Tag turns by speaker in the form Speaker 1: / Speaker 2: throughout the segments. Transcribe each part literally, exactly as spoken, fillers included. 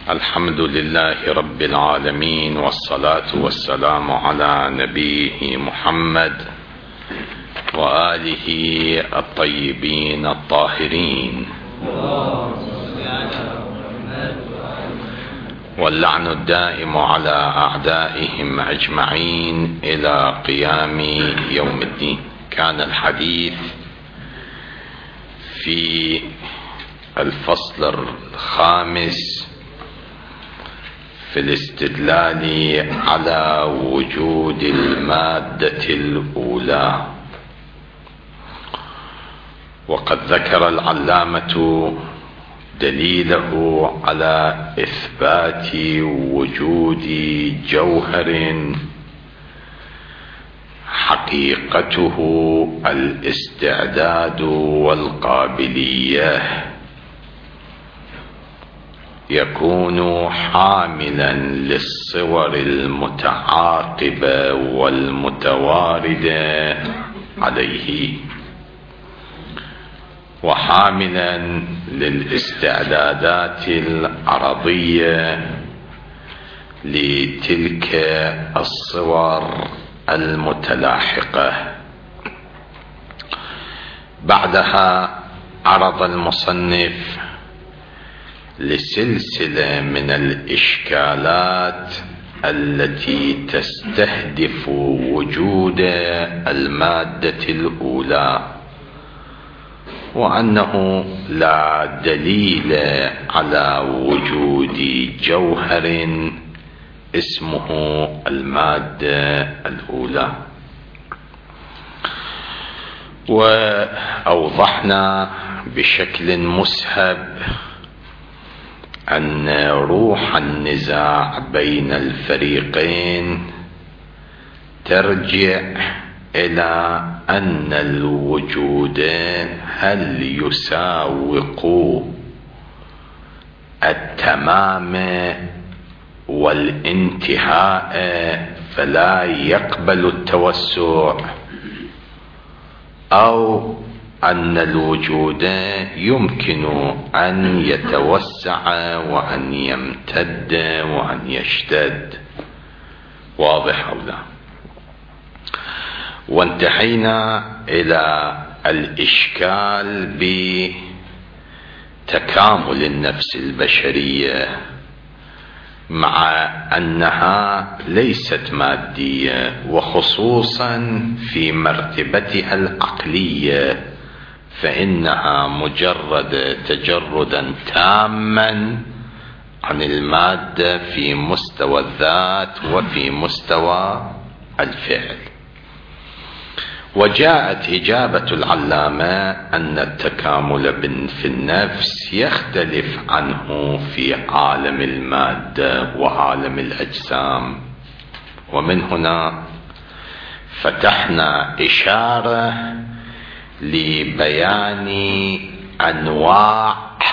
Speaker 1: الحمد لله رب العالمين، والصلاة والسلام على نبيه محمد وآله الطيبين الطاهرين، واللعن الدائم على أعدائهم أجمعين إلى قيام يوم الدين. كان الحديث في الفصل الخامس في الاستدلال على وجود المادة الأولى، وقد ذكر العلامة دليله على إثبات وجود جوهر حقيقته الاستعداد والقابلية، يكون حاملا للصور المتعاقبة والمتواردة عليه، وحاملا للاستعدادات العرضية لتلك الصور المتلاحقة. بعدها عرض المصنف لسلسلة من الإشكالات التي تستهدف وجود المادة الأولى، وأنه لا دليل على وجود جوهر اسمه المادة الأولى. وأوضحنا بشكل مسهب أن روح النزاع بين الفريقين ترجع إلى أن الوجود هل يساوق التمام والانتهاء فلا يقبل التوسع، أو أن الوجود يمكن أن يتوسع وأن يمتد وأن يشتد. واضح أو لا؟ وانتهينا إلى الإشكال بتكامل النفس البشرية، مع أنها ليست مادية، وخصوصا في مرتبتها العقلية فإنها مجرد تجردا تاما عن المادة في مستوى الذات وفي مستوى الفعل. وجاءت إجابة العلامة أن التكامل في النفس يختلف عنه في عالم المادة وعالم الأجسام. ومن هنا فتحنا إشارة لبيان أنواع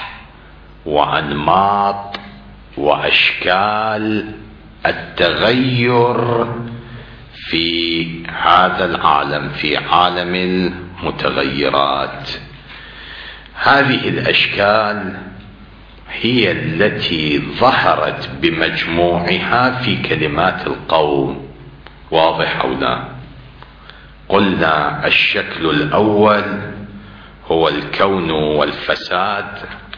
Speaker 1: وأنماط وأشكال التغير في هذا العالم، في عالم المتغيرات. هذه الأشكال هي التي ظهرت بمجموعها في كلمات القوم. واضح أو لا؟ قلنا الشكل الأول هو الكون والفساد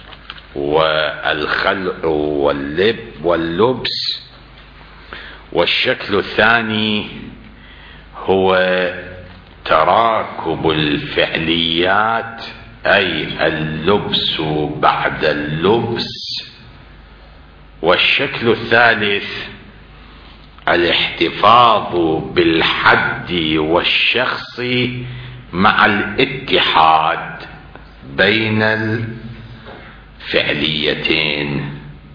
Speaker 1: والخلق واللب واللبس، والشكل الثاني هو تراكب الفعليات، أي اللبس بعد اللبس، والشكل الثالث الاحتفاظ بالحد والشخص مع الاتحاد بين الفعليتين،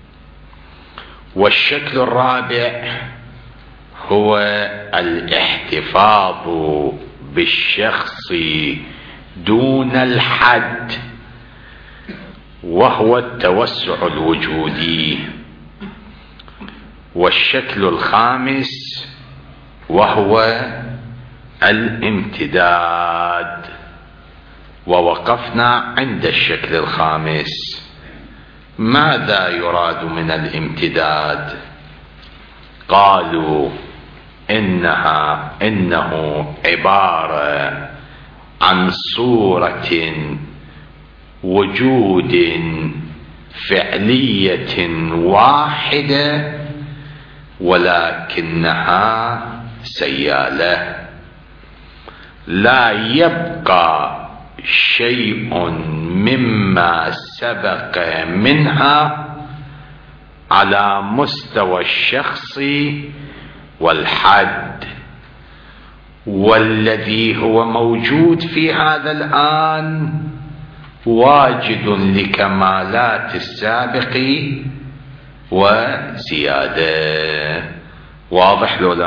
Speaker 1: والشكل الرابع هو الاحتفاظ بالشخص دون الحد، وهو التوسع الوجودي، والشكل الخامس وهو الامتداد. ووقفنا عند الشكل الخامس ماذا يراد من الامتداد؟ قالوا إنها إنه عبارة عن صورة وجود فعلية واحدة ولكنها سيالة، لا يبقى شيء مما سبق منها على مستوى الشخص والحد، والذي هو موجود في هذا الآن واجد لكمالات السابق وزيادة. واضح لولا؟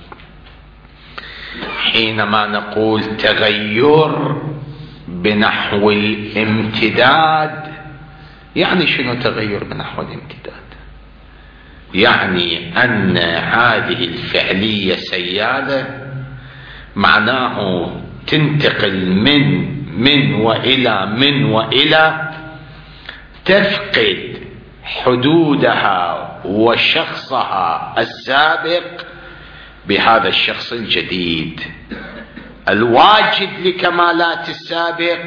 Speaker 1: حينما نقول تغير بنحو الامتداد، يعني شنو تغير بنحو الامتداد؟ يعني أن هذه الفعلية سيالة، معناه تنتقل من من وإلى من وإلى، تفقد حدودها وشخصها السابق بهذا الشخص الجديد الواجد لكمالات السابق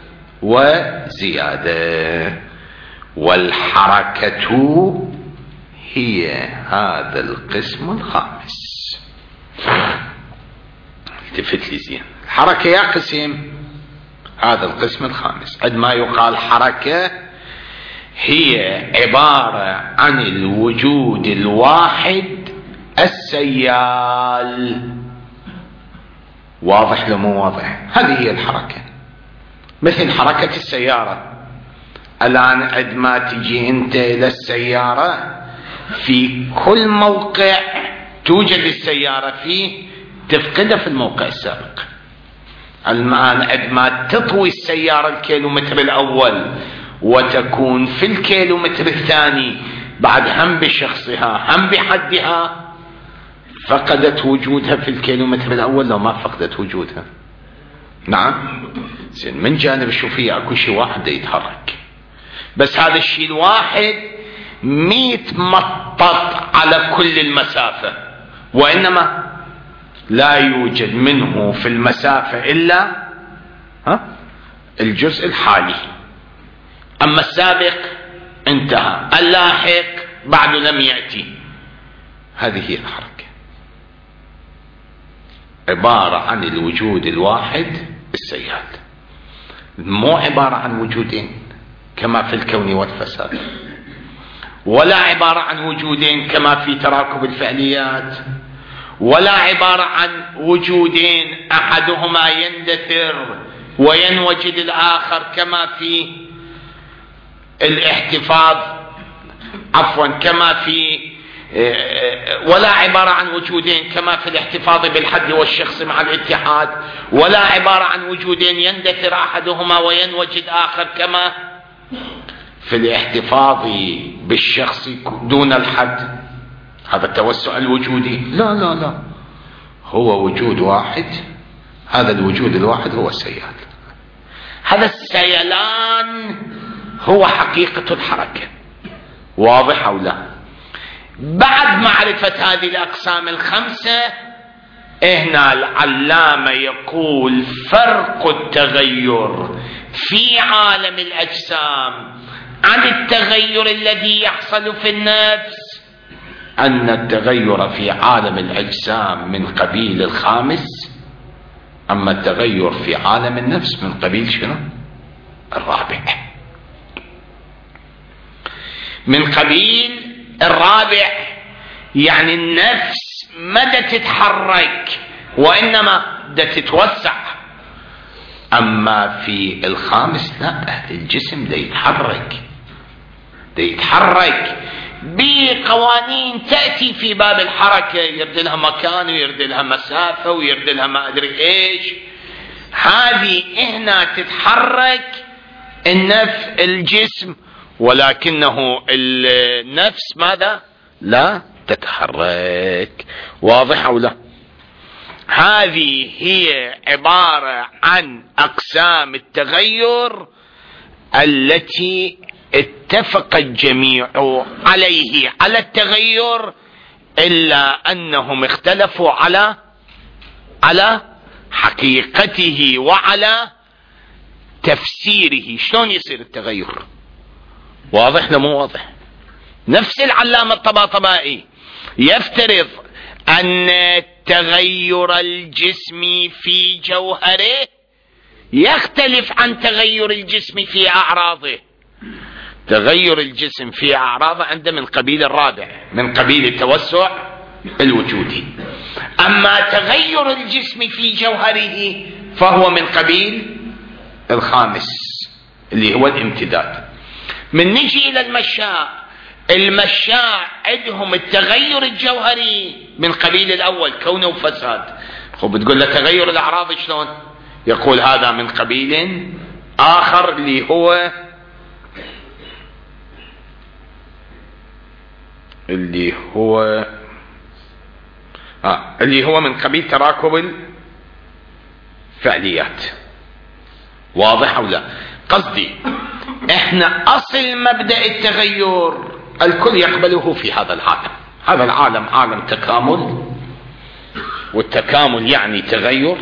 Speaker 1: وزيادة. والحركة هي هذا القسم الخامس. التفت لي زين، الحركة يا قسم هذا القسم الخامس. عندما يقال حركة هي عبارة عن الوجود الواحد السيال. واضح لو مو واضح؟ هذه هي الحركة، مثل حركة السيارة. الآن عندما تجي أنت إلى السيارة، في كل موقع توجد السيارة فيه تفقدها في الموقع السابق. الآن عندما تطوي السيارة الكيلومتر الأول وتكون في الكيلومتر الثاني بعد هم بشخصها هم بحدها، فقدت وجودها في الكيلومتر الأول لو ما فقدت وجودها. نعم زين. من جانب الشوفية اكو شيء واحد يتحرك، بس هذا الشيء الواحد ميت مطط على كل المسافة، وإنما لا يوجد منه في المسافة إلا ها الجزء الحالي، أما السابق انتهى، اللاحق بعد لم يأتي. هذه هي الحركة، عبارة عن الوجود الواحد السيال، مو عبارة عن وجودين كما في الكون والفساد، ولا عبارة عن وجودين كما في تراكب الفعليات، ولا عبارة عن وجودين أحدهما يندثر وينوجد الآخر كما في الاحتفاظ عفوا كما في ولا عبارة عن وجودين كما في الاحتفاظ بالحد والشخص مع الاتحاد، ولا عبارة عن وجودين يندثر أحدهما وينوجد آخر كما في الاحتفاظ بالشخص دون الحد. هذا التوسع الوجودي. لا لا لا، هو وجود واحد، هذا الوجود الواحد هو السيال. هذا السيلان هو حقيقة الحركة. واضح أو لا؟ بعد معرفة هذه الأقسام الخمسة، هنا العلامة يقول فرق التغير في عالم الأجسام عن التغير الذي يحصل في النفس، أن التغير في عالم الأجسام من قبيل الخامس، أما التغير في عالم النفس من قبيل شنو؟ الرابع. من قبيل الرابع، يعني النفس مدى تتحرك وإنما دا تتوسع، أما في الخامس لا، الجسم دا يتحرك دا يتحرك بقوانين تأتي في باب الحركة، يرد لها مكان ويرد لها مسافة ويرد لها ما أدري إيش. هذه هنا تتحرك النفس الجسم، ولكنه النفس ماذا؟ لا تتحرك. واضح أو لا؟ هذه هي عبارة عن أقسام التغير التي اتفق الجميع عليه على التغير إلا أنهم اختلفوا على على حقيقته وعلى تفسيره. شلون يصير التغير؟ واضح لمو واضح؟ نفس العلامة الطباطبائي يفترض أن تغير الجسم في جوهره يختلف عن تغير الجسم في أعراضه. تغير الجسم في أعراضه عنده من قبيل الرابع، من قبيل التوسع الوجودي. أما تغير الجسم في جوهره فهو من قبيل الخامس اللي هو الامتداد. من نجي إلى المشاء، المشاء عندهم التغير الجوهري من قبيل الأول كونه وفساد. خب بتقول له تغير الأعراض شلون؟ يقول هذا من قبيل آخر اللي هو اللي هو آه اللي هو من قبيل تراكب الفعليات. واضح أو لا؟ قصدي احنا أصل مبدأ التغير الكل يقبله في هذا العالم. هذا العالم عالم تكامل، والتكامل يعني تغير،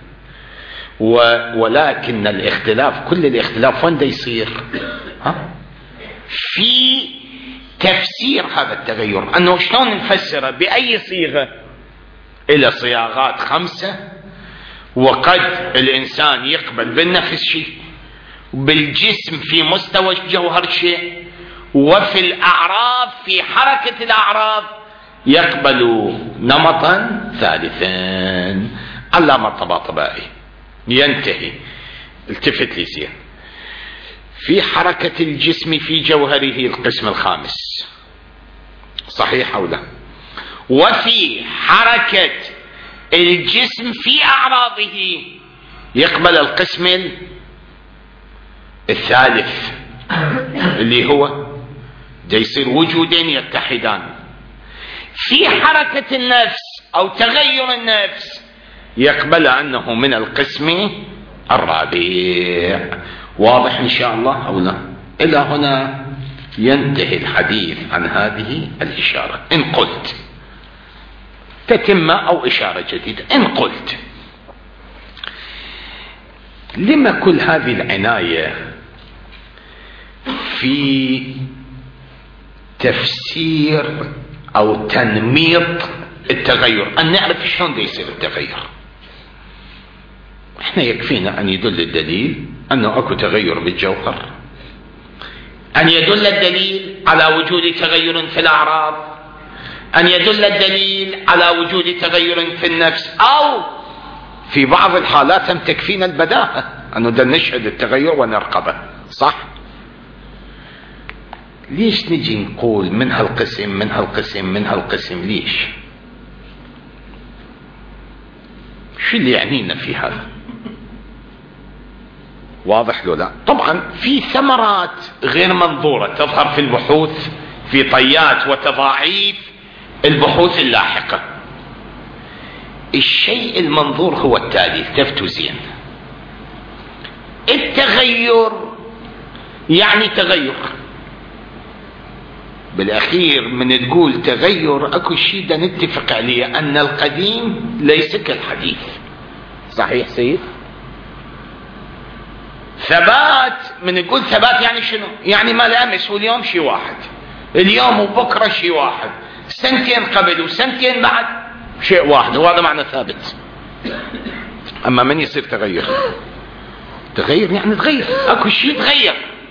Speaker 1: ولكن الاختلاف، كل الاختلاف وين دا يصير؟ ها؟ في تفسير هذا التغير، أنه شلون نفسره بأي صيغة. إلى صياغات خمسة، وقد الإنسان يقبل بالنفس شيء، بالجسم في مستوى الجوهر شيء، وفي الأعراض في حركة الأعراض يقبل نمطا ثالثا. علامة الطباطبائي ينتهي، التفت لي زين، في حركة الجسم في جوهره القسم الخامس، صحيح أو لا؟ وفي حركة الجسم في أعراضه يقبل القسم الثالث اللي هو دا يصير وجودين يتحدان. في حركة النفس أو تغير النفس يقبل أنه من القسم الرابع. واضح إن شاء الله أو لا؟ إلى هنا ينتهي الحديث عن هذه الإشارة. إن قلت تتم أو إشارة جديدة، إن قلت لما كل هذه العناية في تفسير أو تنميط التغير، أن نعرف شلون يصير التغير؟ احنا يكفينا أن يدل الدليل أنه أكو تغير بالجوهر، أن يدل الدليل على وجود تغير في الأعراض، أن يدل الدليل على وجود تغير في النفس، أو في بعض الحالات هم تكفينا البداهة أنه ده نشهد التغير ونرقبه. صح؟ ليش نجي نقول من هالقسم من هالقسم من هالقسم؟ ليش؟ شو اللي يعنينا في هذا؟ واضح له لا؟ طبعا في ثمرات غير منظورة تظهر في البحوث، في طيات وتضاعيف البحوث اللاحقة. الشيء المنظور هو التالي، التفتوا زين. التغير يعني تغير، بالاخير من تقول تغير اكو شيء دا نتفق عليه، ان القديم ليس كالحديث. صحيح سيد؟ ثبات، من يقول ثبات يعني شنو؟ يعني ما الامس واليوم شيء واحد، اليوم وبكره شيء واحد، سنتين قبل وسنتين بعد شيء واحد، وهذا معنى ثابت. اما من يصير تغير؟ تغير يعني تغير، اكو شيء تغير.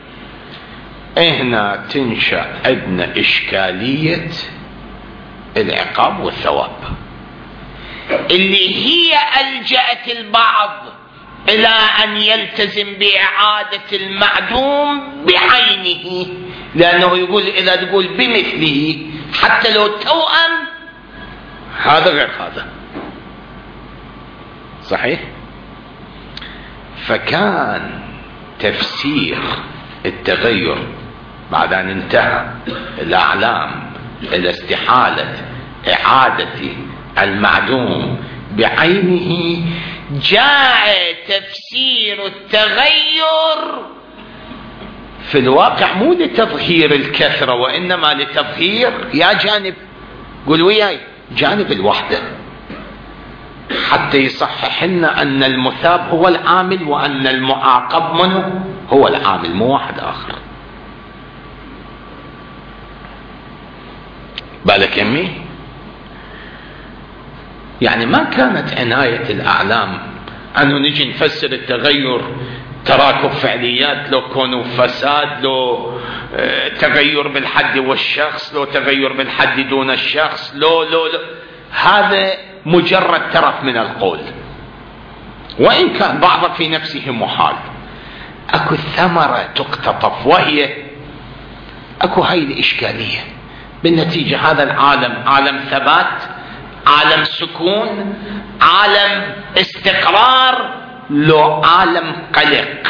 Speaker 1: هنا تنشأ عندنا إشكالية العقاب والثواب، اللي هي ألجأت البعض إلى أن يلتزم بإعادة المعدوم بعينه، لأنه يقول إذا تقول بمثله حتى لو توأم هذا غير هذا. صحيح؟ فكان تفسير التغير بعد أن انتهى الأعلام إلى استحالة إعادة المعدوم بعينه، جاء تفسير التغير في الواقع مو لتظهير الكثرة وإنما لتظهير يا جانب، قول وياي، جانب الوحدة، حتى يصحح لنا أن المثاب هو العامل وأن المعاقب منه هو العامل، مو واحد آخر. بالك يمي؟ يعني ما كانت عناية الأعلام أنه نجي نفسر التغير تراكب فعليات، لو كونوا فساد، لو تغير بالحد والشخص، لو تغير بالحد دون الشخص، لو لو, لو. هذا مجرد ترف من القول، وإن كان بعض في نفسه محال. أكو ثمرة تقتطف، وهي أكو هاي الإشكالية. بالنتيجة هذا العالم عالم ثبات، عالم سكون، عالم استقرار، لو عالم قلق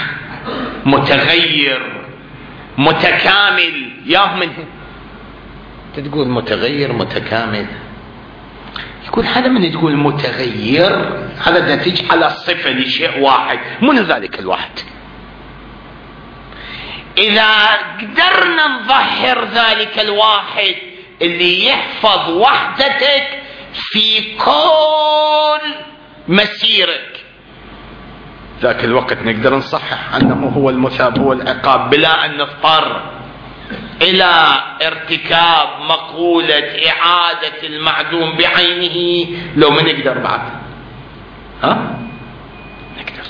Speaker 1: متغير متكامل. يا من تقول متغير متكامل، يقول هذا من تقول متغير هذا نتيجة على الصفة لشيء واحد، من ذلك الواحد. إذا قدرنا نظهر ذلك الواحد اللي يحفظ وحدتك في كل مسيرك، ذاك الوقت نقدر نصحح أنه هو المثاب هو العقاب، بلا أن نضطر إلى ارتكاب مقولة إعادة المعدوم بعينه. لو ما نقدر بعد، ها نقدر.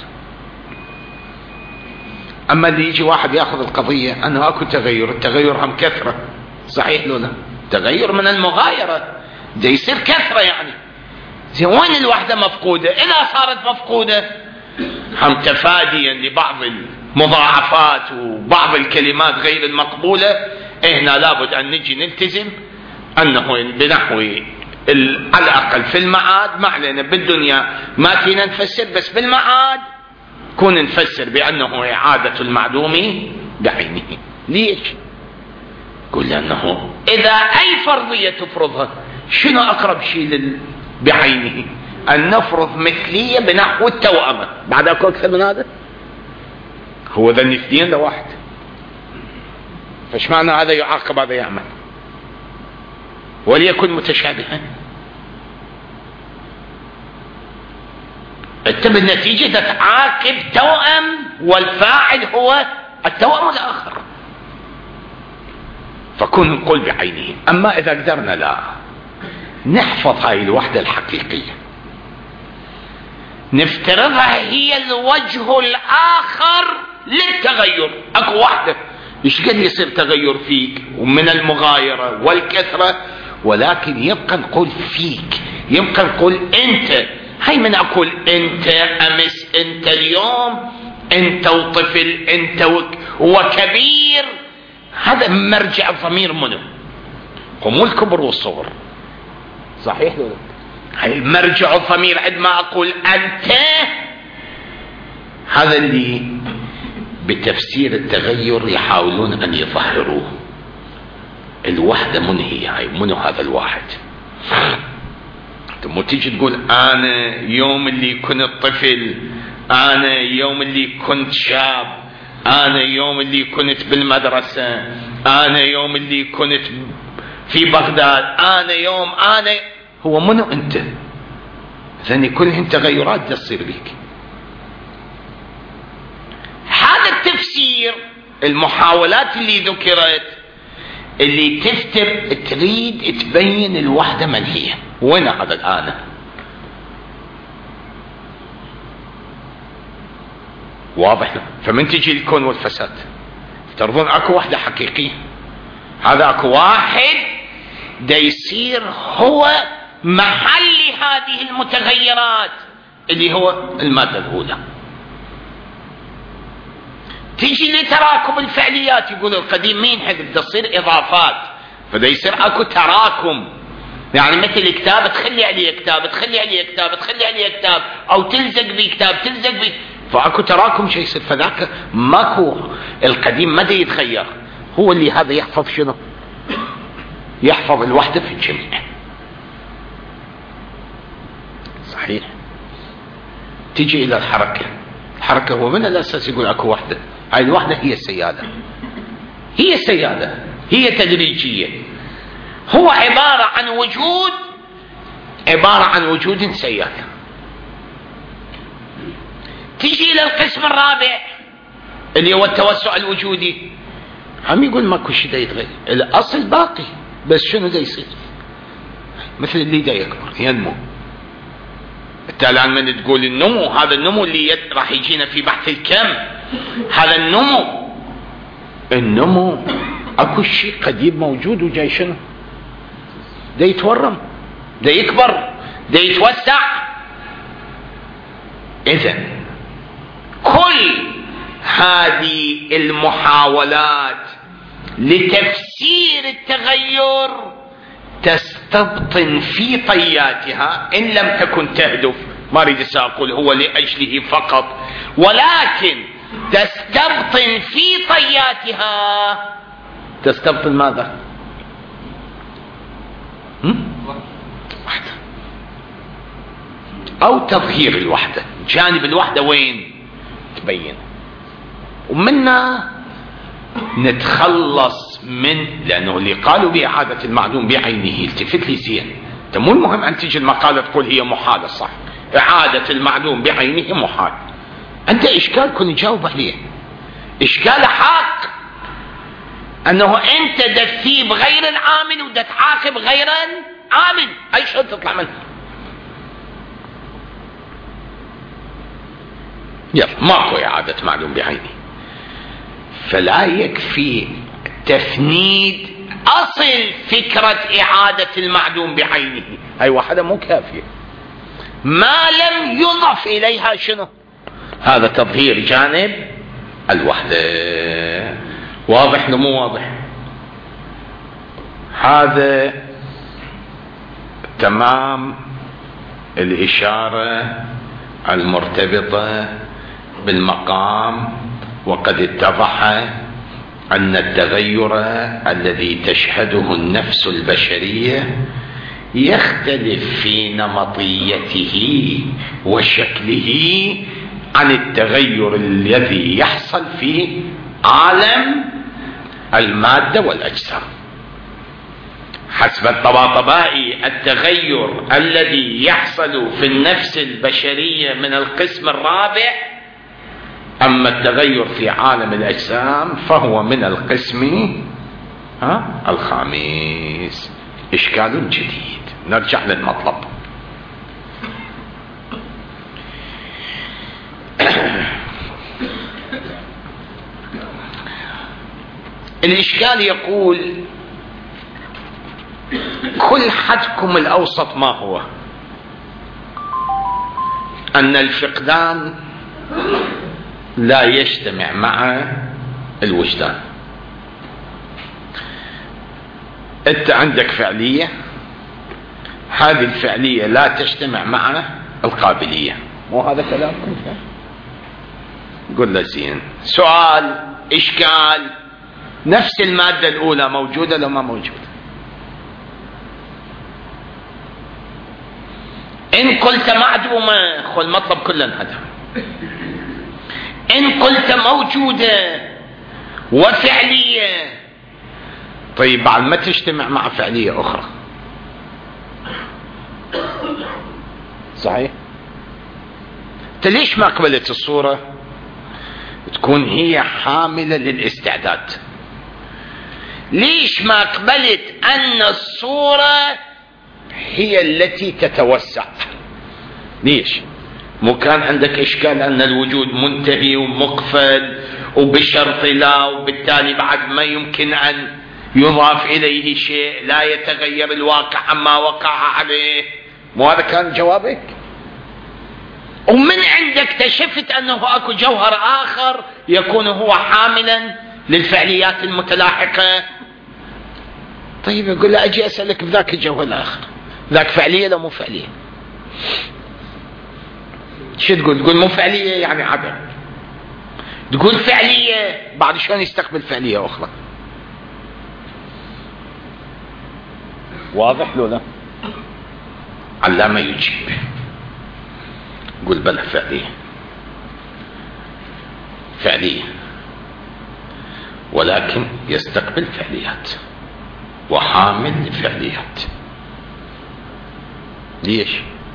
Speaker 1: أما اللي يجي واحد يأخذ القضية أنه أكو تغير، التغير هم كثرة، صحيح لو لا؟ تغير من المغايرة ده يصير كثرة، يعني زين وين الوحدة مفقودة؟ إذا صارت مفقودة هم تفاديا لبعض المضاعفات وبعض الكلمات غير المقبولة، هنا لابد أن نجي نلتزم أنه بنحو على الأقل في المعاد، ما علينا بالدنيا ما فينا نفسر، بس بالمعاد كون نفسر بأنه إعادة المعدوم بعينه. ليش؟ قل لأنه إذا أي فرضية تفرضها، شنو أقرب شيء لل... بعينه؟ أن نفرض مثلية بنحو التوأمة، بعد أكو أكثر من هذا؟ هو ذا الاثنين ده واحد، فايش معنى هذا يعاقب هذا يعمل؟ وليكن متشابها. انت بالنتيجة تتعاقب توأم، والفاعل هو التوأم الآخر، فكون نقول بعينه. أما إذا قدرنا لا نحفظ هاي الوحدة الحقيقية، نفترضها هي الوجه الآخر للتغير. أكو وحدة إيش قد يصير تغير فيك ومن المغايرة والكثرة، ولكن يبقى نقول فيك، يبقى نقول أنت. هاي من أقول أنت أمس، أنت اليوم، أنت وطفل، أنت وكبير، هذا مرجع الضمير منه، هم الكبر والصغر، صحيح لو هاي مرجع الضمير. عندما أقول أنت، هذا اللي بتفسير التغير يحاولون أن يظهروه. الوحدة من هي هاي؟ منو هذا الواحد؟ ثم تيجي تقول أنا يوم اللي كنت طفل، أنا يوم اللي كنت شاب، أنا يوم اللي كنت بالمدرسة، أنا يوم اللي كنت في بغداد، أنا يوم أنا. هو منو أنت؟ ذني كلهن تغيرات تصير بك. هذا التفسير، المحاولات اللي ذكرت اللي تفتر تريد تبين الوحدة من هي، وين هذا الآن؟ واضح؟ فمن تجي الكون والفساد ترضون اكو وحدة حقيقية، هذا اكو واحد دا يصير هو محل هذه المتغيرات اللي هو المادة الأولى. تيجي لتراكم الفعليات، يقول القديم مين حذف، تصير إضافات، فدا يصير اكو تراكم. يعني مثل كتاب تخلي عليه كتاب، تخلي عليه كتاب، تخلي عليه كتاب، او تلزق بكتاب تلزق ب، فاكو تراكم شيء يصير. فذاك ماكو، القديم مدى يتغير، هو اللي هذا يحفظ شنو؟ يحفظ الوحدة في الجميع. صحيح. تيجي الى الحركة، الحركة هو من الاساس يقول اكو وحدة، هاي الوحدة هي السيادة. هي سيادة، هي تدريجية. هو عبارة عن وجود، عبارة عن وجود سيادة. تيجي إلى القسم الرابع اللي هو التوسع الوجودي، عم يقول ماكو شيء دا يتغير، الأصل باقي، بس شنو دا يصير؟ مثل اللي دا يكبر ينمو. بالتالي من تقول النمو، هذا النمو اللي يد راح يجينا في بحث الكم، هذا النمو النمو اكو شيء قديم موجود وجاي شنو؟ دا يتورم، دا يكبر، دا يتوسع. إذن كل هذه المحاولات لتفسير التغير تستبطن في طياتها، إن لم تكن تهدف، ما أريد أقول هو لأجله فقط، ولكن تستبطن في طياتها، تستبطن ماذا؟ وحدة أو تظهير الوحدة. جانب الوحدة وين؟ تبين. ومنا نتخلص من، لأنه اللي قالوا بإعادة المعدوم بعينه، التفت لي زين، انت مو المهم أن تجي المقالة تقول هي محالة، صح؟ إعادة المعدوم بعينه محال. أنت إشكال كن تجاوب عليه، إشكال حق، أنه أنت دفي بغير العامل ودا تعاقب غير العامل، أي شيء تطلع منه. يلا ماكو إعادة معدوم بعينه، فلا يكفي تفنيد أصل فكرة إعادة المعدوم بعينه، هاي واحدة مو كافية، ما لم يضف إليها شنو؟ هذا تظهير جانب الوحدة. واضح لو مو واضح؟ هذا تمام الإشارة المرتبطة بالمقام. وقد اتضح أن التغير الذي تشهده النفس البشرية يختلف في نمطيته وشكله عن التغير الذي يحصل في عالم المادة والأجسام. حسب الطباطبائي التغير الذي يحصل في النفس البشرية من القسم الرابع، أما التغير في عالم الأجسام فهو من القسم ها الخامس. إشكال جديد. نرجع للمطلب. الإشكال يقول كل حدكم الأوسط ما هو؟ أن الفقدان لا يجتمع مع الوجدان. أنت عندك فعلية، هذه الفعلية لا تجتمع مع القابلية، مو هذا كلامكم؟ قل له زين. سؤال، إشكال، نفس المادة الأولى موجودة لو ما موجودة؟ إن قلت معدومة خو المطلب كله انهدم. إن قلت موجودة وفعلية، طيب بعد ما تجتمع مع فعلية أخرى، صحيح؟ أنت ليش ما قبلت الصورة تكون هي حاملة للاستعداد؟ ليش ما قبلت أن الصورة هي التي تتوسع؟ ليش؟ مو كان عندك إشكال أن الوجود منتهي ومقفل وبشرط لا، وبالتالي بعد ما يمكن أن يضاف إليه شيء، لا يتغير الواقع عما وقع عليه؟ مو هذا كان جوابك؟ ومن عندك اكتشفت أنه أكو جوهر آخر يكون هو حاملا للفعليات المتلاحقة. طيب يقول له أجي أسألك بذاك الجوهر الآخر، ذاك فعلية لو مو فعلية؟ شو تقول؟ تقول مو فعلية يعني عدم، تقول فعلية بعد شلون يستقبل فعلية أخرى؟ واضح لو لا؟ علامة يجيب، قل بلى فعلية فعلية، ولكن يستقبل فعليات وحامل لفعليات. ليش؟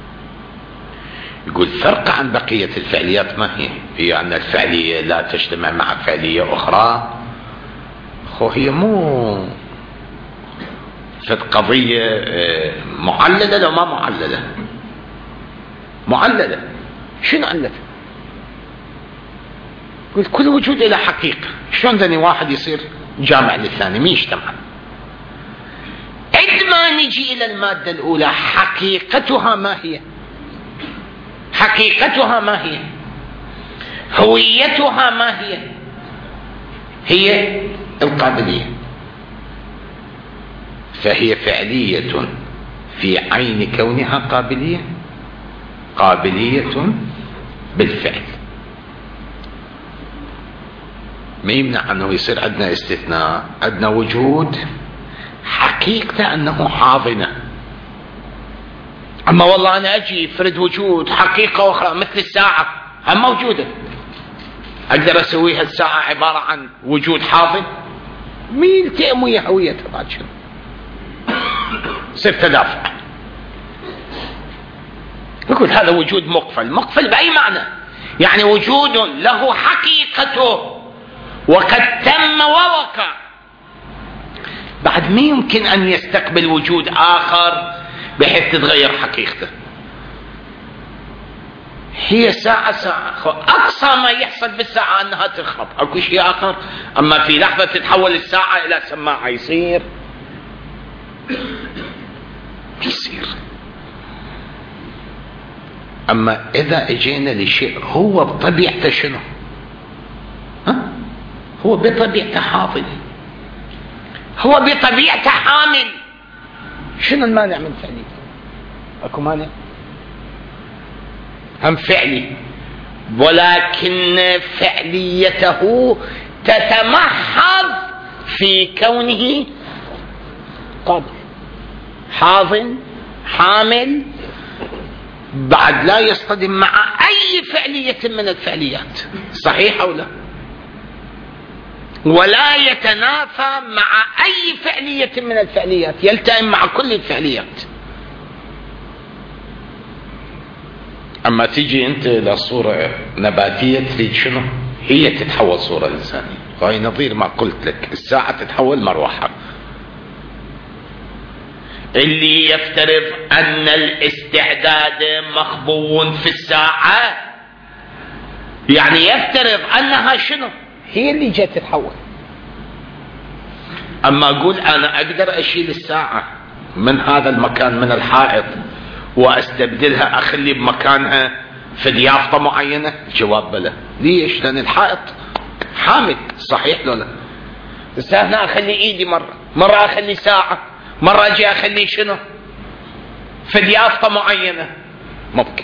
Speaker 1: يقول فرق عن بقية الفعليات ما هي؟ هي أن الفعلية لا تجتمع مع فعلية أخرى. خو هي مو في قضية معللة لو ما معللة. معللة. شنو علة؟ يقول كل وجود له حقيقة. شلون ذني واحد يصير جامع للثاني؟ مين يجتمع؟ عندما نجي إلى المادة الأولى حقيقتها ما هي؟ حقيقتها ما هي؟ هويتها ما هي؟ هي القابلية. فهي فعلية في عين كونها قابلية، قابلية بالفعل. ما يمنع أنه يصير عندنا استثناء، عندنا وجود حقيقة أنه حاضنة. أما والله أنا أجي فرد وجود حقيقة أخرى مثل الساعة هم موجودة، أقدر أسويها الساعة عبارة عن وجود حاضن؟ مين يلتئم ويا هويتها بعد شنو؟ صرت تدافع. يقول هذا وجود مقفل. مقفل بأي معنى؟ يعني وجود له حقيقته وقد تم ووقع، بعد ما يمكن أن يستقبل وجود آخر بحيث تتغير حقيقته. هي ساعة ساعة، أقصى ما يحصل بالساعة أنها تخرب، أكو شيء آخر. أما في لحظة تتحول الساعة إلى سماعة يصير يصير. أما إذا اجينا لشيء هو بطبيعته شنو؟ ها؟ هو بطبيعته حاضن، هو بطبيعته حامل. شنو المانع من فعلي؟ اكو مانع؟ هم فعلي، ولكن فعليته تتمحض في كونه قابل، حاضن، حامل، بعد لا يصطدم مع أي فعلية من الفعليات. صحيح أو لا؟ ولا يتنافى مع أي فعلية من الفعليات، يلتئم مع كل الفعليات. أما تيجي أنت لصورة نباتية تريد شنو؟ هي تتحول صورة إنسانية. وهي نظير ما قلت لك، الساعة تتحول مروحة. اللي يفترض أن الاستعداد مخبو في الساعة يعني يفترض أنها شنو؟ هي اللي جت تتحول. أما أقول أنا أقدر أشيل الساعة من هذا المكان من الحائط وأستبدلها أخلي بمكانها في ضيافة معينة، الجواب بلا. ليش؟ لأن الحائط حامل. صحيح لو لا؟ بس هنا أخلي إيدي مرة، مرة أخلي ساعة، مرة أجي أخلي شنو في ضيافة معينة، ممكن.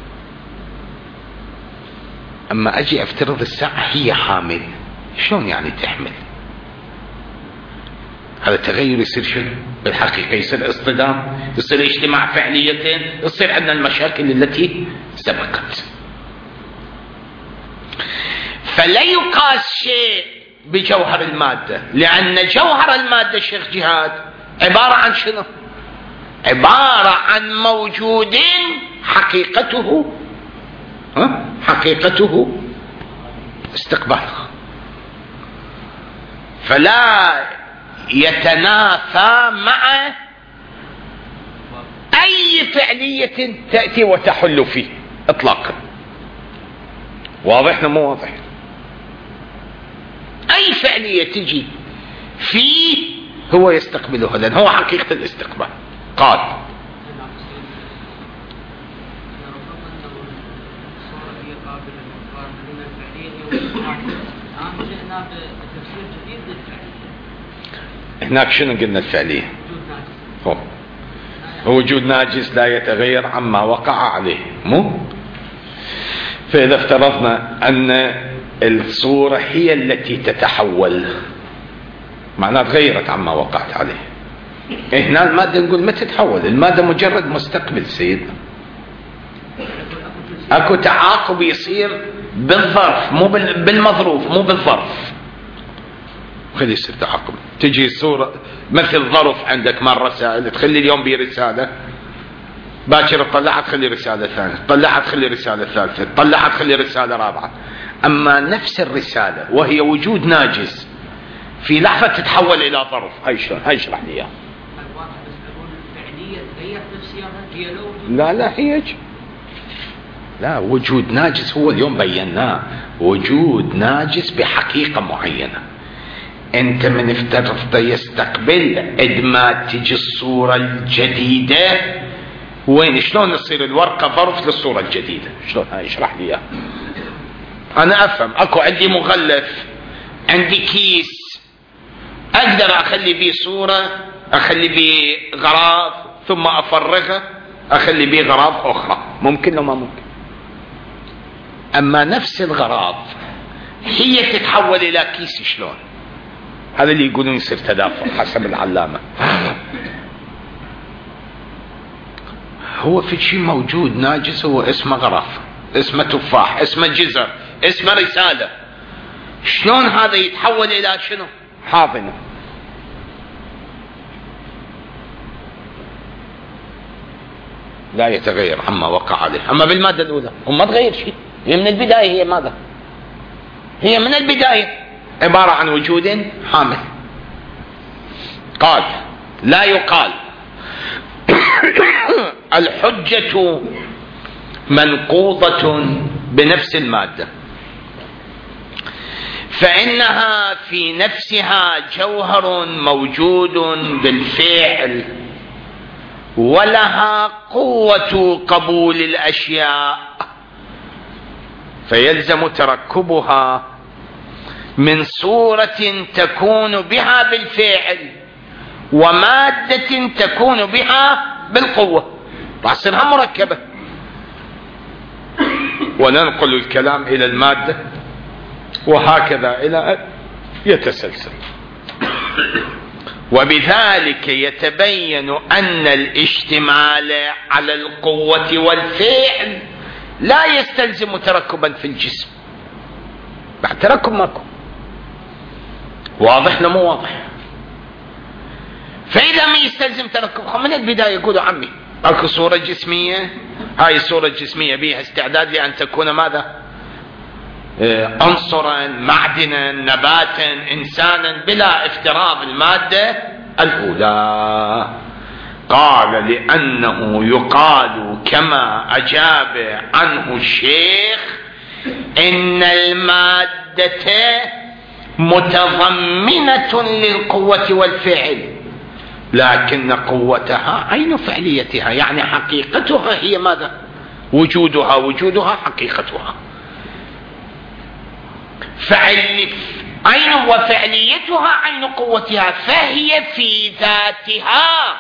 Speaker 1: أما أجي أفترض الساعة هي حامل، شلون يعني تحمل؟ هذا تغير يصير شنو؟ بالحقيقة يصير اصطدام، يصير اجتماع فعليتين، يصير عندنا المشاكل التي سبقت. فلا يقاس شيء بجوهر المادة، لأن جوهر المادة شيخ جهاد عبارة عن شنو؟ عبارة عن موجود حقيقته ها؟ حقيقته استقبالها، فلا يتنافى مع أي فعلية تأتي وتحل فيه إطلاقا. واضح مو واضح؟ أي فعلية تجي فيه هو يستقبلها، لأن هو حقيقة الاستقبال. قال هناك شنو قلنا الفعلية؟ هو وجود ناجس لا يتغير عما وقع عليه، مو؟ فإذا افترضنا أن الصورة هي التي تتحول، معناها تغيرت عما وقعت عليه. هنا المادة نقول ما تتحول، المادة مجرد مستقبل سيدنا. اكو تعاقب يصير بالظرف مو بالمظروف، مو بالظرف. خلي يصير تعقب. تجي صورة مثل ظرف عندك مال رسائل، تخلي اليوم بيه رسالة، باكر تطلعها تخلي رسالة ثانية، تطلعها تخلي رسالة ثالثة، تطلعها تخلي رسالة رابعة. أما نفس الرسالة وهي وجود ناجز في لحظة تتحول إلى ظرف. هاي شلون؟ هاي اشرح لي إياه. لا لا هي لا، وجود ناجز هو اليوم بيناه، وجود ناجز بحقيقة معينة. انت من افترض يستقبل عندما تجي الصورة الجديدة وين شلون تصير الورقة ظرف للصورة الجديدة؟ شلون؟ هاي اشرح لي اياه. انا افهم اكو عندي مغلف، عندي كيس، اقدر اخلي بيه صورة، اخلي بيه غراض، ثم افرغه اخلي بيه غراض اخرى. ممكن لو ما ممكن. اما نفس الغراض هي تتحول الى كيس شلون؟ هذا اللي يقولون يصير تدافع حسب العلامة. هو في شيء موجود ناجس، هو اسمه غرف، اسمه تفاح، اسمه جزر، اسمه رسالة. شلون هذا يتحول الى شنو؟ حاضنة. لا يتغير عما وقع عليه. اما بالمادة الاولى وما تغير شيء، هي من البداية، هي ماذا؟ هي من البداية عبارة عن وجود حامل. قال لا يقال الحجة منقوضة بنفس المادة، فإنها في نفسها جوهر موجود بالفعل، ولها قوة قبول الأشياء، فيلزم تركبها من صورة تكون بها بالفعل ومادة تكون بها بالقوة، راح تصيرها مركبة. وننقل الكلام إلى المادة وهكذا إلى يتسلسل. وبذلك يتبين أن الاشتمال على القوة والفعل لا يستلزم تركبا في الجسم. بعد تركب ماكو. واضح لو مو واضح؟ فإذا ما يستلزم تركب من البداية يقولوا عمي اكو صورة جسمية، هاي الصورة الجسمية بها استعداد لأن تكون ماذا؟ عنصرا، معدنا، نباتا، إنسانا، بلا افتراض المادة الأولى. قال لأنه يقال كما أجاب عنه الشيخ إن المادة متضمنة للقوة والفعل، لكن قوتها عين فعليتها، يعني حقيقتها هي ماذا؟ وجودها، وجودها حقيقتها. فعل عين وفعليتها عين قوتها، فهي في ذاتها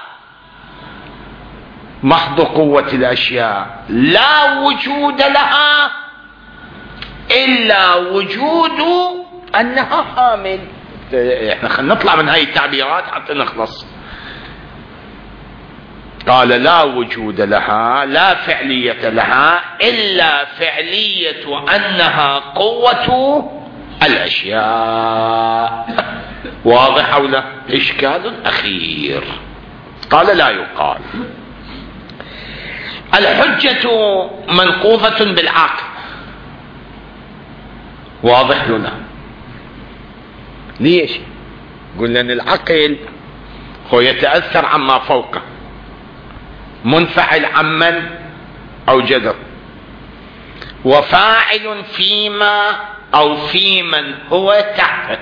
Speaker 1: محض قوة الأشياء، لا وجود لها إلا وجود أنها حامل. احنا خلينا نطلع من هاي التعبيرات حتى نخلص. قال لا وجود لها، لا فعلية لها إلا فعلية أنها قوة الأشياء. واضح أو لا؟ إشكال أخير. قال لا يقال الحجة منقوضة بالعقل. واضح لنا؟ ليش؟ قلنا أن العقل هو يتأثر عما فوقه، منفعل عمن أوجده، وفاعل فيما أو في من هو تحته،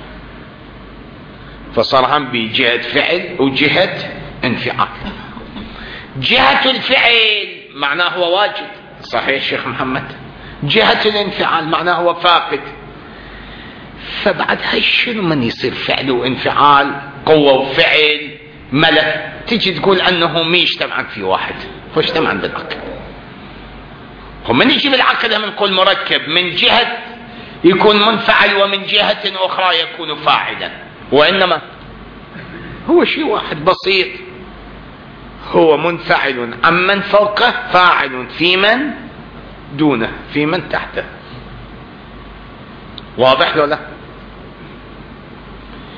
Speaker 1: فصار هم بجهة فعل وجهة انفعال. جهة الفعل معناه هو واجد، صحيح شيخ محمد؟ جهة الانفعال معناه هو فاقد. فبعد هاي شنو من يصير فعل وانفعال، قوة وفعل، ملك، تجي تقول أنه مي يجتمعن في واحد، هو اجتمعن بالعقل. ومن يجي بالعقل من نقول مركب، من جهة يكون منفعل ومن جهة أخرى يكون فاعلا، وإنما هو شيء واحد بسيط، هو منفعل عمن فوقه، فاعل في من دونه، في من تحته. واضح ولا لا؟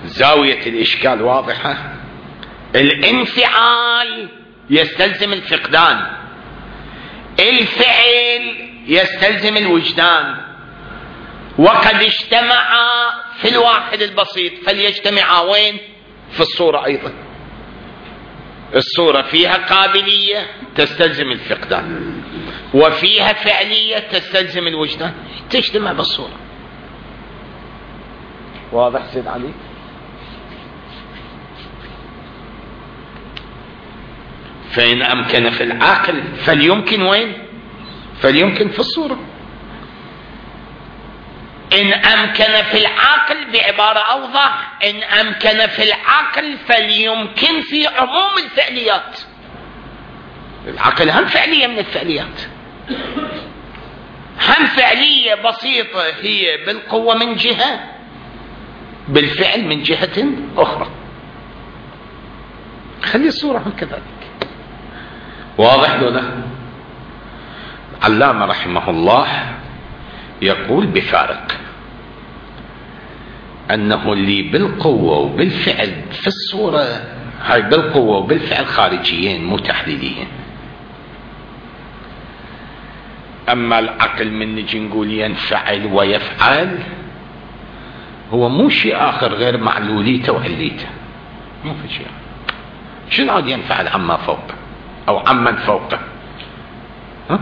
Speaker 1: زاوية الإشكال واضحة. الانفعال يستلزم الفقدان، الفعل يستلزم الوجدان، وقد اجتمعا في الواحد البسيط فليجتمعا وين؟ في الصورة أيضا. الصورة فيها قابلية تستلزم الفقدان، وفيها فعلية تستلزم الوجدان، تجتمع بالصورة. واضح سيد علي؟ فإن أمكن في العقل فليمكن وين؟ فليمكن في الصورة. إن أمكن في العقل بعبارة أوضح، إن أمكن في العقل فليمكن في عموم الفعليات. العقل هم فعلية من الفعليات، هم فعلية بسيطة هي بالقوة من جهة، بالفعل من جهة أخرى. خلي الصورة هم كذلك. واضح ولا لا؟ علامة رحمه الله يقول بفارق أنه اللي بالقوة وبالفعل في الصورة هاي بالقوة وبالفعل خارجيين مو تحليليين. أما العقل من نجي نقول ينفعل ويفعل هو مو شيء آخر غير معلوليته وعليته، مو في شيء. شنو عاد ينفعل عما فوقه أو عمن فوقه؟ ها؟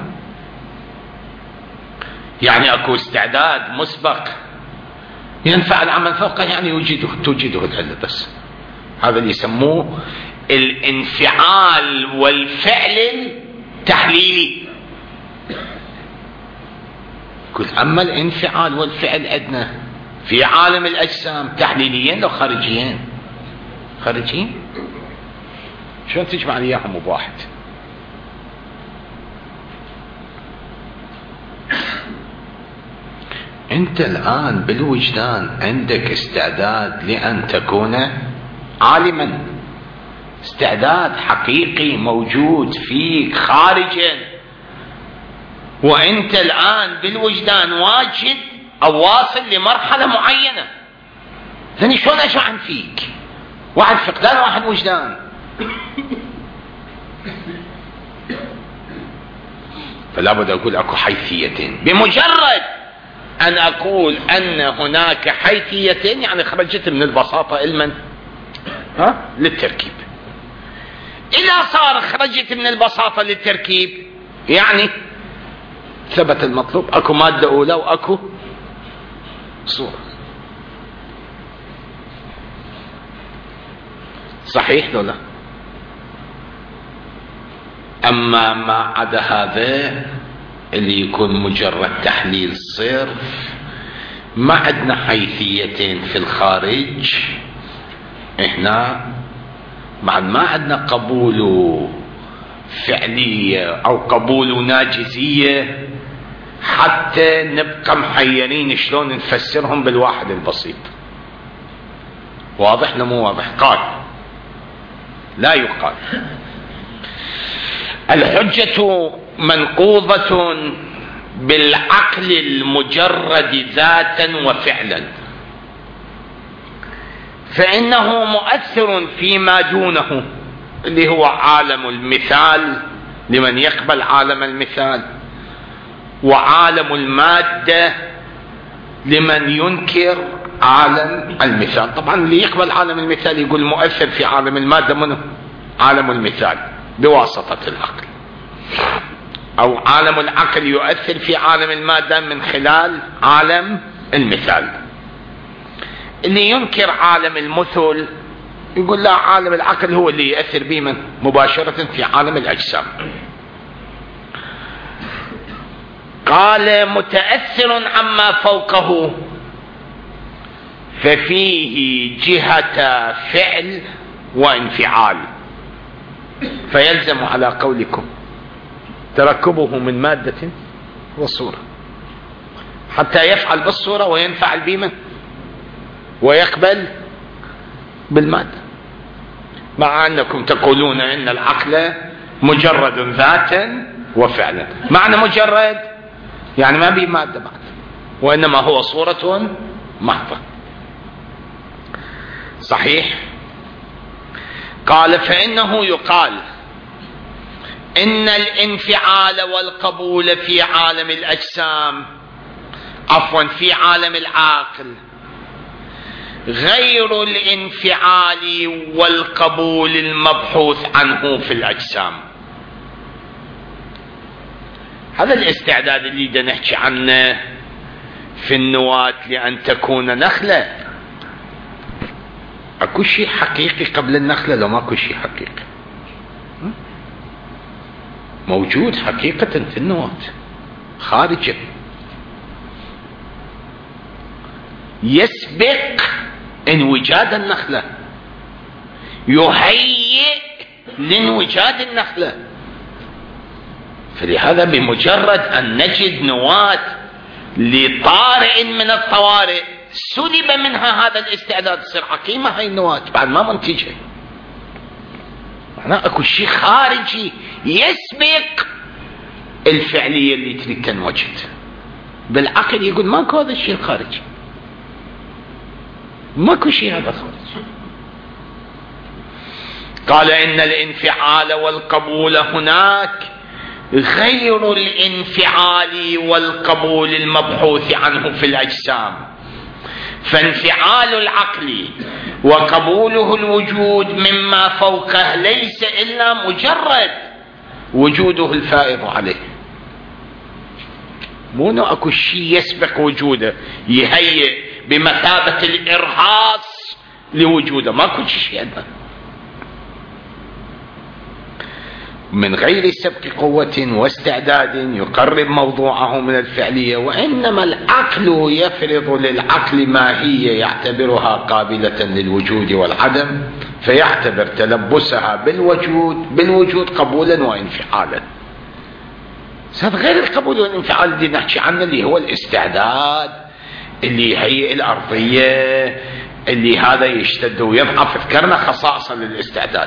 Speaker 1: يعني أكو استعداد مسبق ينفعل عمن فوقه، يعني يوجده توجده العلة بس. هذا اللي يسموه الانفعال والفعل التحليلي. كل أما الانفعال والفعل عندنا في عالم الأجسام تحليليين لو خارجيين؟ خارجيين. شلون تجمع لي اياهم بواحد؟ انت الان بالوجدان عندك استعداد لان تكون عالما، استعداد حقيقي موجود فيك خارجا، وانت الان بالوجدان واجد او واصل لمرحلة معينة. ثاني شلون اشعن فيك؟ واحد فقدان واحد وجدان. فلا بد أقول أكو حيثيتين. بمجرد أن أقول أن هناك حيثيتين يعني خرجت من البساطة علما ها للتركيب. إذا صار خرجت من البساطة للتركيب يعني ثبت المطلوب. أكو مادة أولى وأكو صورة. صحيح ولا لا؟ أما ما عدا هذا اللي يكون مجرد تحليل صرف، ما عندنا حيثيتين في الخارج. إحنا بعد ما عندنا قبول فعلية أو قبول ناجزية حتى نبقى محيرين شلون نفسرهم بالواحد البسيط. واضح ولا مو واضح؟ قال لا يقال. الحجة منقوضة بالعقل المجرد ذاتا وفعلا، فإنه مؤثر فيما دونه اللي هو عالم المثال لمن يقبل عالم المثال، وعالم المادة لمن ينكر عالم المثال. طبعا اللي يقبل عالم المثال يقول مؤثر في عالم المادة منه عالم المثال بواسطة العقل، أو عالم العقل يؤثر في عالم المادة من خلال عالم المثال. اللي ينكر عالم المثل يقول لا، عالم العقل هو اللي يؤثر به من مباشرة في عالم الأجسام. قال متأثر عما فوقه ففيه جهة فعل وانفعال، فيلزم على قولكم تركبه من مادة وصورة حتى يفعل بالصورة وينفعل بمن ويقبل بالمادة، مع أنكم تقولون إن العقل مجرد ذاتا وفعلا. معنى مجرد يعني ما به مادة بعد، وإنما هو صورة محضة. صحيح. قال فإنه يقال إن الانفعال والقبول في عالم الأجسام، عفوا في عالم العقل، غير الانفعال والقبول المبحوث عنه في الأجسام. هذا الاستعداد اللي دا نحكي عنه في النواة لأن تكون نخلة، اكو شيء حقيقي قبل النخلة؟ لو ماكو شيء حقيقي موجود حقيقة في النواة خارجه، يسبق انوجاد النخلة، يهيئ لانوجاد النخلة. فلهذا بمجرد أن نجد نواة لطارئ من الطوارئ سلب منها هذا الاستعداد، تصير عقيمة هاي النواة بعد ما منتجة. معناه اكو شيء خارجي يسبق الفعلية اللي تريد تنوجد. بالعقل يقول ماكو هذا الشيء الخارجي، ماكو شيء هذا خارجي. قال إن الانفعال والقبول هناك غير الانفعال والقبول المبحوث عنه في الأجسام، فانفعال العقل وقبوله الوجود مما فوقه ليس إلا مجرد وجوده الفائض عليه. مو اكو شيء يسبق وجوده يهيئ بمثابة الإرهاص لوجوده، ماكو شيء عندنا من غير سبق قوة واستعداد يقرب موضوعه من الفعلية، وإنما العقل يفرض للعقل ماهية يعتبرها قابلة للوجود والعدم، فيعتبر تلبسها بالوجود بالوجود قبولا وانفعالا. هذا غير القبول والانفعال اللي نحكي عنه، اللي هو الاستعداد اللي يهيئ الأرضية، اللي هذا يشتد ويضعف. ذكرنا خصائص للاستعداد.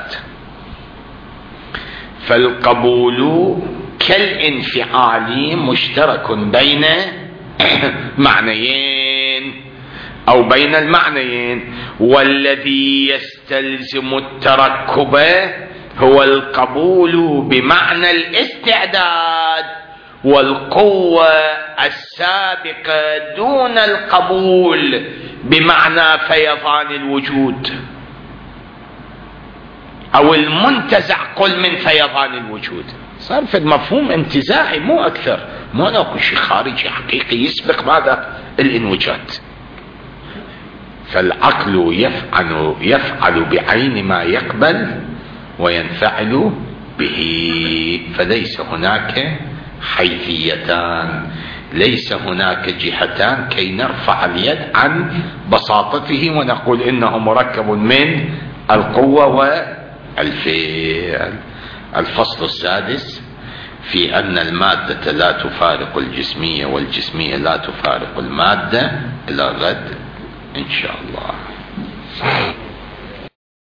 Speaker 1: فالقبول كالانفعال مشترك بين معنيين أو بين المعنيين، والذي يستلزم التركب هو القبول بمعنى الاستعداد والقوة السابقة دون القبول بمعنى فيضان الوجود أو المنتزع قل من فيضان الوجود. صار في المفهوم انتزاعي مو أكثر، مو أكو شيء خارجي حقيقي يسبق ماذا؟ الانوجاد. فالعقل يفعل يفعل بعين ما يقبل وينفعل به، فليس هناك حيثيتان، ليس هناك جهتان كي نرفع اليد عن بساطته ونقول إنه مركب من القوة والفعل. الفصل السادس في أن المادة لا تفارق الجسمية والجسمية لا تفارق المادة. إلى غد إن شاء الله.